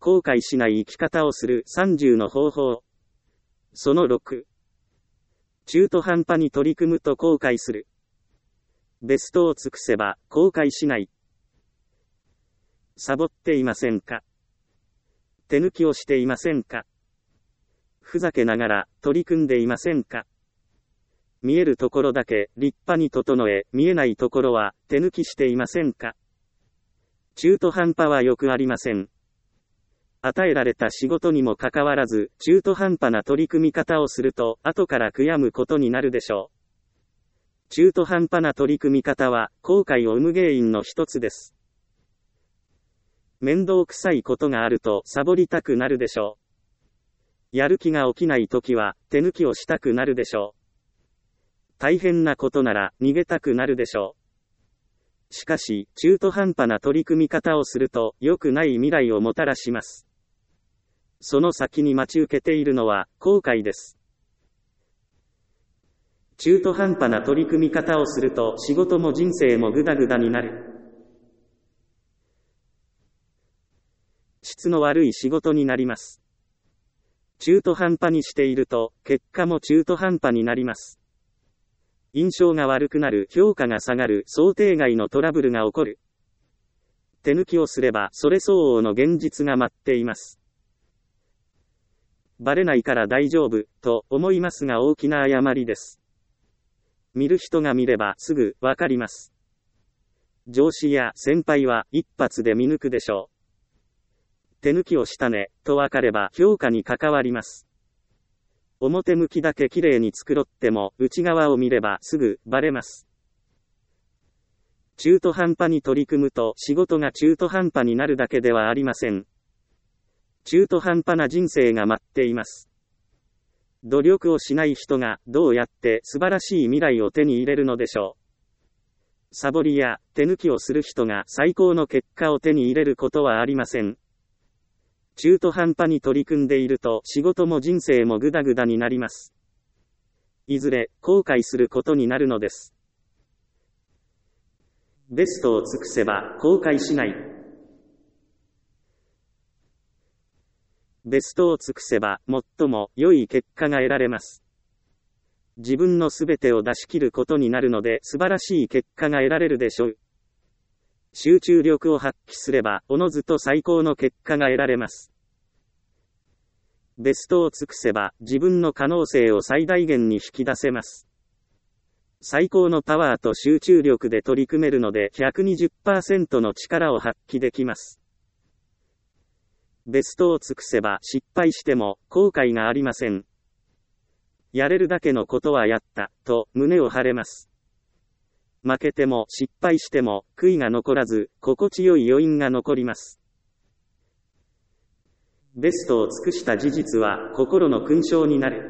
後悔しない生き方をする30の方法。その6。中途半端に取り組むと後悔する。ベストを尽くせば後悔しない。サボっていませんか？手抜きをしていませんか？ふざけながら取り組んでいませんか？見えるところだけ立派に整え、見えないところは手抜きしていませんか？中途半端はよくありません。与えられた仕事にもかかわらず、中途半端な取り組み方をすると、後から悔やむことになるでしょう。中途半端な取り組み方は、後悔を生む原因の一つです。面倒くさいことがあると、サボりたくなるでしょう。やる気が起きないときは、手抜きをしたくなるでしょう。大変なことなら、逃げたくなるでしょう。しかし、中途半端な取り組み方をすると、良くない未来をもたらします。その先に待ち受けているのは、後悔です。中途半端な取り組み方をすると、仕事も人生もグダグダになる。質の悪い仕事になります。中途半端にしていると、結果も中途半端になります。印象が悪くなる、評価が下がる、想定外のトラブルが起こる。手抜きをすれば、それ相応の現実が待っています。バレないから大丈夫、と思いますが大きな誤りです。見る人が見ればすぐわかります。上司や先輩は一発で見抜くでしょう。手抜きをしたね、とわかれば評価に関わります。表向きだけ綺麗に作ろっても、内側を見ればすぐバレます。中途半端に取り組むと仕事が中途半端になるだけではありません。中途半端な人生が待っています。努力をしない人がどうやって素晴らしい未来を手に入れるのでしょう。サボりや手抜きをする人が最高の結果を手に入れることはありません。中途半端に取り組んでいると仕事も人生もグダグダになります。いずれ後悔することになるのです。ベストを尽くせば後悔しない。ベストを尽くせば最も良い結果が得られます。自分のすべてを出し切ることになるので素晴らしい結果が得られるでしょう。集中力を発揮すればおのずと最高の結果が得られます。ベストを尽くせば自分の可能性を最大限に引き出せます。最高のパワーと集中力で取り組めるので 120% の力を発揮できます。ベストを尽くせば失敗しても後悔がありません。やれるだけのことはやった、と胸を張れます。負けても失敗しても悔いが残らず、心地よい余韻が残ります。ベストを尽くした事実は心の勲章になる。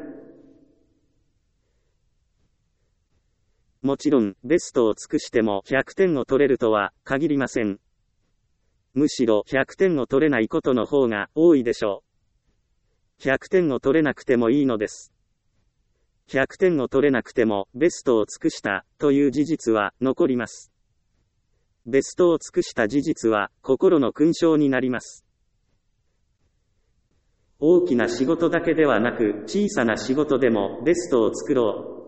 もちろん、ベストを尽くしても100点を取れるとは限りません。むしろ100点を取れないことの方が多いでしょう。100点を取れなくてもいいのです。100点を取れなくてもベストを尽くしたという事実は残ります。ベストを尽くした事実は心の勲章になります。大きな仕事だけではなく小さな仕事でもベストを作ろう。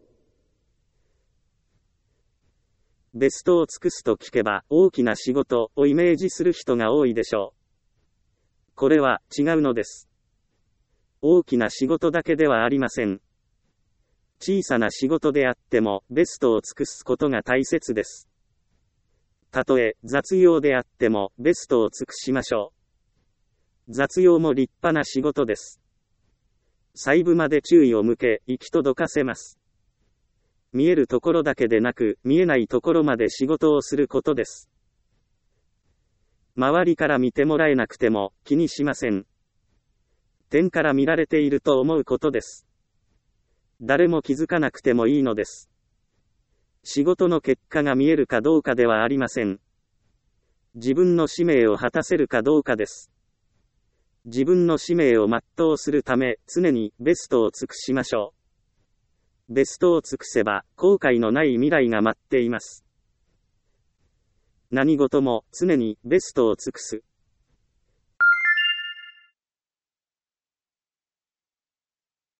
ベストを尽くすと聞けば大きな仕事をイメージする人が多いでしょう。これは違うのです。大きな仕事だけではありません。小さな仕事であってもベストを尽くすことが大切です。たとえ雑用であってもベストを尽くしましょう。雑用も立派な仕事です。細部まで注意を向け行き届かせます。見えるところだけでなく、見えないところまで仕事をすることです。周りから見てもらえなくても気にしません。天から見られていると思うことです。誰も気づかなくてもいいのです。仕事の結果が見えるかどうかではありません。自分の使命を果たせるかどうかです。自分の使命を全うするため、常にベストを尽くしましょう。ベストを尽くせば、後悔のない未来が待っています。何事も常にベストを尽くす。